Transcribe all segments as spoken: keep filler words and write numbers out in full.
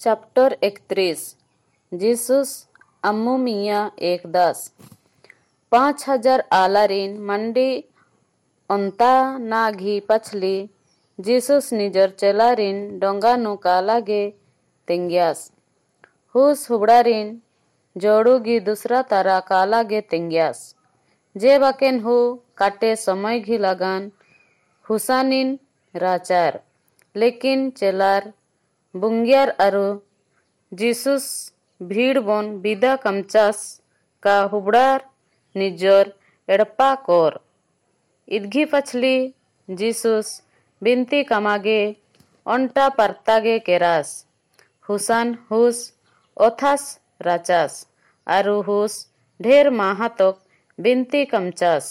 Chapter इकतीस Jesus अम्मू मिया एक दास पाँच हजार आलारीन मंडी अंता ना घी पछली जीसस निजर चेलारीन डोंगा नु कालागे तेंग्यास हुस हुबड़ारीन जोड़ूगी दूसरा तारा कालागे तेंग्यास जे बाकेन हु काटे समय घी लगान हुसानिन राचार लेकिन चेलार बुंग्यार अरु जीसस भीड़ बोन बिदा कमचास का हुबड़ार निजोर एड़पा कोर इदघी पछली जीसस बिनती कमागे ओंटा परतागे केरास हुसान हुस ओथास राचास आरु हुस ढेर माहातोक बिनती कमचास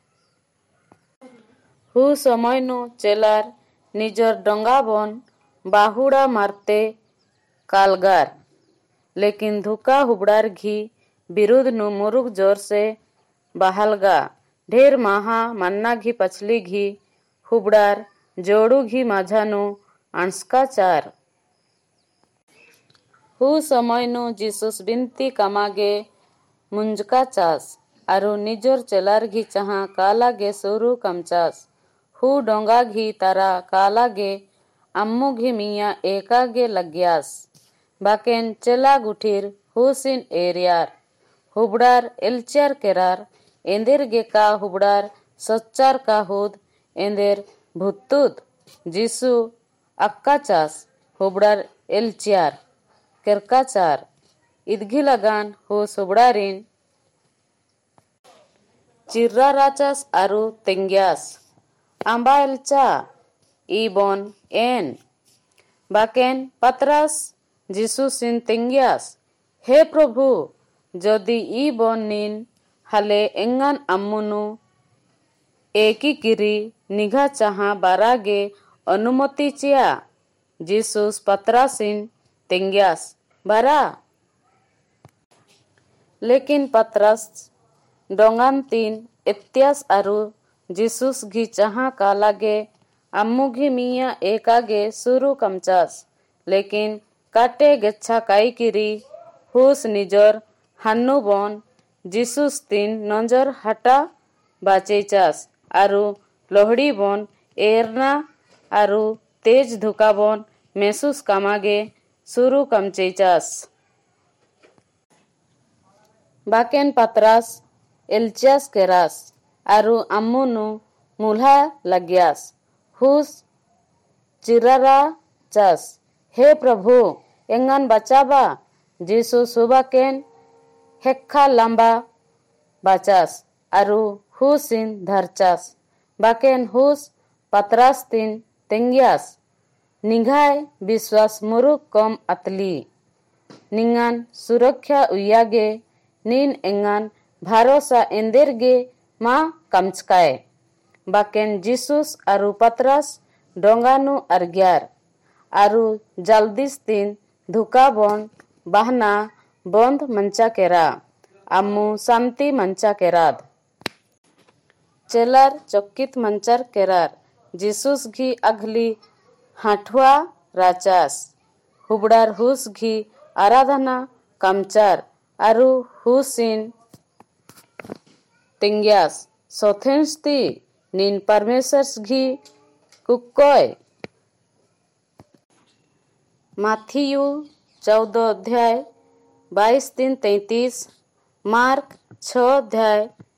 हु समयनु चेलार निजर डोंगा बोन बाहुड़ा मारते कालगार लेकिन धुका हुबड़ार घी बिरुद नु मुरुग जोर से बहालगा ढेर माहा मन्ना घी पछली घी हुबड़ार जोड़ू घी माझा नु अणसका चार हु समय नु जीसस बिनती कमागे मुंजका चास आरु निजोर चेलार घी चहा कालागे सुरु कमचास हु डोंगा घी तारा कालागे अम्मू घी मिया एकागे लग्यास बाकेन चेला गुठीर हुसिन एरियार हुबड़ार एलचार केरार एंदेर गे का हुबड़ार सच्चार का हुद एंदेर भुत्तुत जीसु अक्का चास हुबड़ार एलचार केरकाचार इदघी लगान हुस हुबड़ारीन चिर्रा राचास आरु तेंग्यास आंबा एलचा इबोन एन बाकेन पतरास जीसुसिन तेंग्यास हे प्रभु जदि इबोन निन हाले एंगान अम्मुनु एकी किरी निघा चाहा बारागे अनुमति चिया जीसुस पतरासिन तेंग्यास बारा लेकिन पतरास डोंगान तीन इत्यास आरु जीसुस घी चाहा कालागे अम्मू घी मिया एकागे सुरु कमचास लेकिन काटे गेच्छा काई किरी हुस निजोर हन्नु बोन जीसुस तीन नजर हटा बाचेचास आरु लोहड़ी बोन एरना आरु तेज धुका बोन मेसुस कामागे सुरु कमचेचास बाकेन पतरास एलचास केरास आरु अम्मू नु मुल्हा लग्यास हुस चिरारा चास हे प्रभु एंगान बचाबा जीसु सुबाकेन हेक्खा लंबा बाचास आरु हुसिन धरचास बाकेन हुस पतरास तीन तेंग्यास निघाय विश्वास मुरुक कम अतली निंगान सुरक्षा उयागे निन एंगान भरोसा एंदेरगे मा कमचकाय बाकेन जीसुस आरु पतरास डोंगानु अर्ग्यार आरु जल्दीस तीन धुका बोन बहना बंद मंचा केरा अम्मू शांति मंचा केराद चेलार चौकित मंचार केरार जीसुस घी अगली हाठवा राचास हुबड़ार हुस घी आराधना कमचार आरु हुसिन तेंग्यास सोथेंस्ती निन परमेश्वर घी कुक्कोय माथियु चौदह अध्याय बाईस तीन तैतीस मार्क छ अध्याय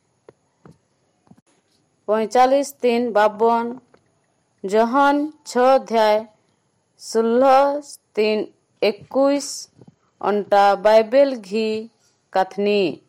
पैंचालीस तीन बावन जहन छ अध्याय सोलह तीन इक्कीस अंटा बाइबल घी कथनी।